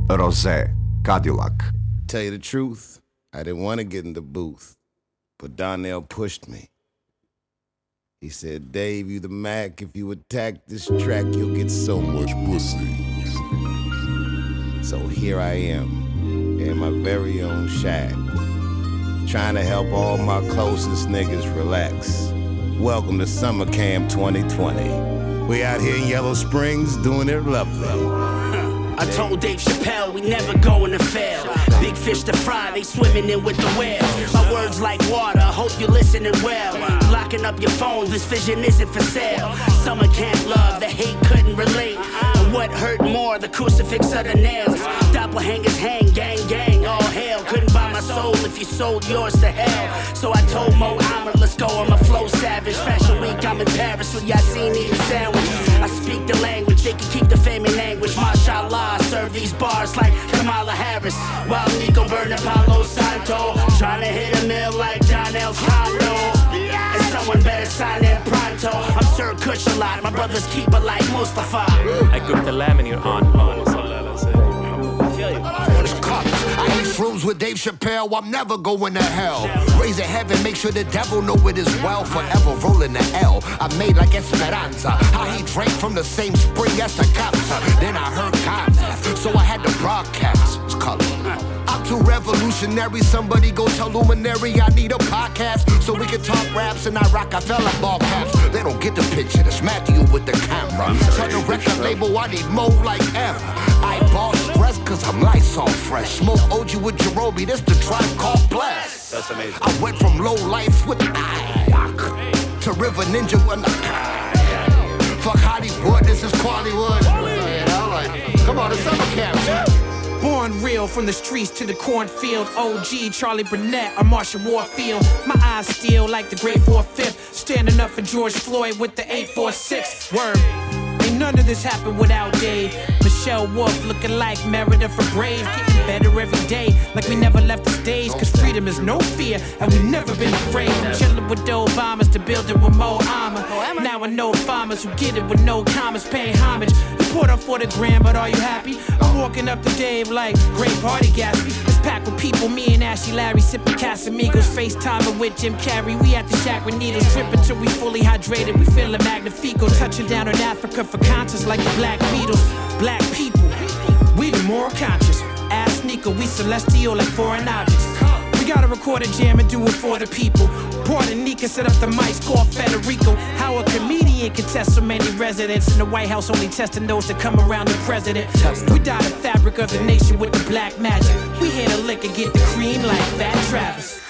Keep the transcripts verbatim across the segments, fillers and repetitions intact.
Rosé, Cadillac. Tell you the truth, I didn't want to get in the booth, but Donnell pushed me. He said, Dave, you the Mac. If you attack this track, you'll get so much pussy. So here I am, in my very own shack, trying to help all my closest niggas relax. Welcome to Summer Camp twenty twenty. We out here in Yellow Springs doing it lovely. I told Dave Chappelle we never going to fail. Big fish to fry, they swimming in with the whales. My words like water, hope you're listening well. Locking up your phones, this vision isn't for sale. Summer camp love, the hate couldn't relate. And what hurt more, the crucifix or the nails? Doppelgangers hang, gang, gang, all hail. Couldn't buy my soul if you sold yours to hell. So I told Mo Ammer, let's go on my flow savage. Fashion week, I'm in Paris with Yassine eating sandwiches. I speak the language, they can keep the fame in anguish. Mashallah. I serve these bars like Kamala Harris, while Nico burning Palo Santo, trying to hit a mill like Donnell's condo. And someone better sign in pronto. I'm Sir Kush a lot, my brothers keep it like Mustafa. I cooked the lamb in your honor. I feel you. I eat shrooms with Dave Chappelle, I'm never going to hell. Raise a heaven, make sure the devil know it is well. Forever rolling the L, I made like Esperanza. How he drank from the same spring as the Capsa. Then I heard God, so I had to broadcast. It's color. I'm too revolutionary, somebody go tell Luminary I need a podcast so we can talk raps and I rock I fell like ball caps. They don't get the picture, that's Matthew with the camera. Tell the record label I need more like ever. I ball stress cause I'm Lysol fresh. Smoke O G with Jerobi, this the tribe called Bless. That's amazing. I went from low life with I to River Ninja when I fuck Hollywood, this is Quallywood. You know, like, come on, the summer camp. Born real from the streets to the cornfield. O G, Charlie Burnett, or Marsha Warfield. My eyes still like the great four-fifth. Standing up for George Floyd with the eight four six. Word. Ain't none of this happened without Dave. Michelle Wolf looking like Meredith for Brave. Getting better every day, like we never left the stage. Cause freedom is no fear, and we've never been afraid. I'm chilling with the Obamas to build it with more armor. Now I know farmers who get it with no commas, paying homage. You put up for the gram, but are you happy? I'm walking up to Dave like great party Gatsby. It's packed with people, me and Ashley Larry sipping Casamigos, FaceTiming with Jim Carrey. We at the shack with needles, dripping till we fully hydrated. We feeling magnifico, touching down in Africa for conscious like the Black Beatles. Black people, we the more conscious. Ask Nico, we celestial like foreign objects. We gotta record a jam and do it for the people. Brought in Nika, set up the mics, call Federico. How a comedian can test so many residents in the White House, only testing those that come around the president. We dye the fabric of the nation with the black magic. We here to lick and get the cream like Fat Travis.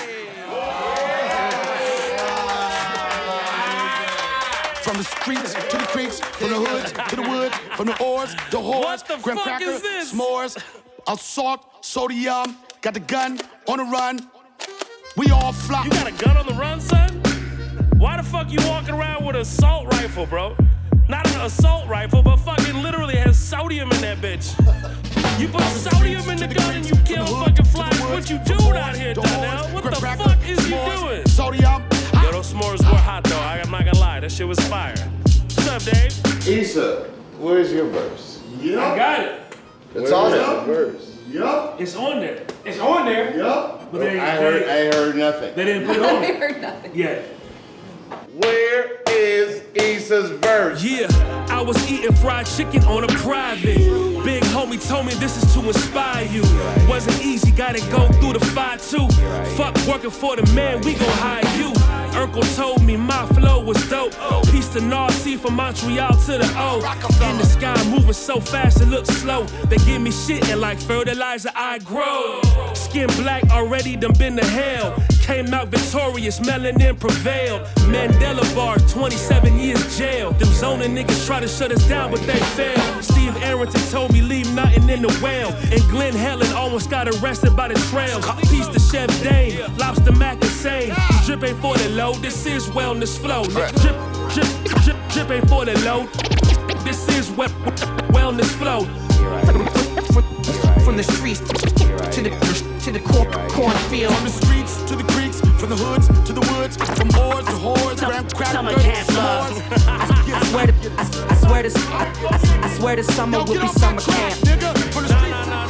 From the streets to the creeks, from the hoods to the woods, from the oars to whores, graham cracker, s'mores, assault, sodium, got the gun on the run. We all fly. You got a gun on the run, son? Why the fuck you walking around with an assault rifle, bro? Not an assault rifle, but fucking literally has sodium in that bitch. You put sodium in the gun and you kill fucking flies. What you doing out here, Donnell? What the fuck is you doing? Sodium. Yo, those s'mores were hot though. I'm not gonna lie, that shit was fire. What's up, Dave? Issa, where's your verse? Yep. I got it. It's on it. Verse. Yup. It's on there. It's on there. Yup. But they, I heard. they, I heard nothing. They didn't put it on. I heard nothing. Yeah. Where is Issa's verse? Yeah, I was eating fried chicken on a private. Big homie told me this is to inspire you. Wasn't easy, gotta go through the fire too. Fuck working for the man, we gon' hire you. Urkel told me my flow was dope. Peace to Narcy from Montreal to the O. In the sky, moving so fast it looks slow. They give me shit and like fertilizer I grow. Skin black already done been to hell. Came out victorious, melanin prevailed. Mandela bar, twenty-seven years jail. Them zoning niggas try to shut us down, but they failed. Steve Arrington told me leave nothing in the well. And Glenn Helen almost got arrested by the trails. Peace to Chef Dane, Lobster Mac insane. Drip ain't for the low, this is wellness flow. Drip, drip, drip, drip ain't for the low. This is we- wellness flow. From the streets to the to the cor- cornfield. From the streets to the creeks, from the hoods to the woods, from oars to whores, graham Summer cracker, camp love. s'mores. I swear to, I, I swear to, I, I, I swear to summer will be summer camp. Nigga, from the streets.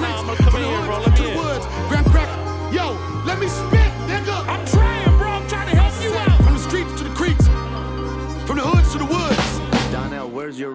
from the hoods to the woods. Donnell, where's your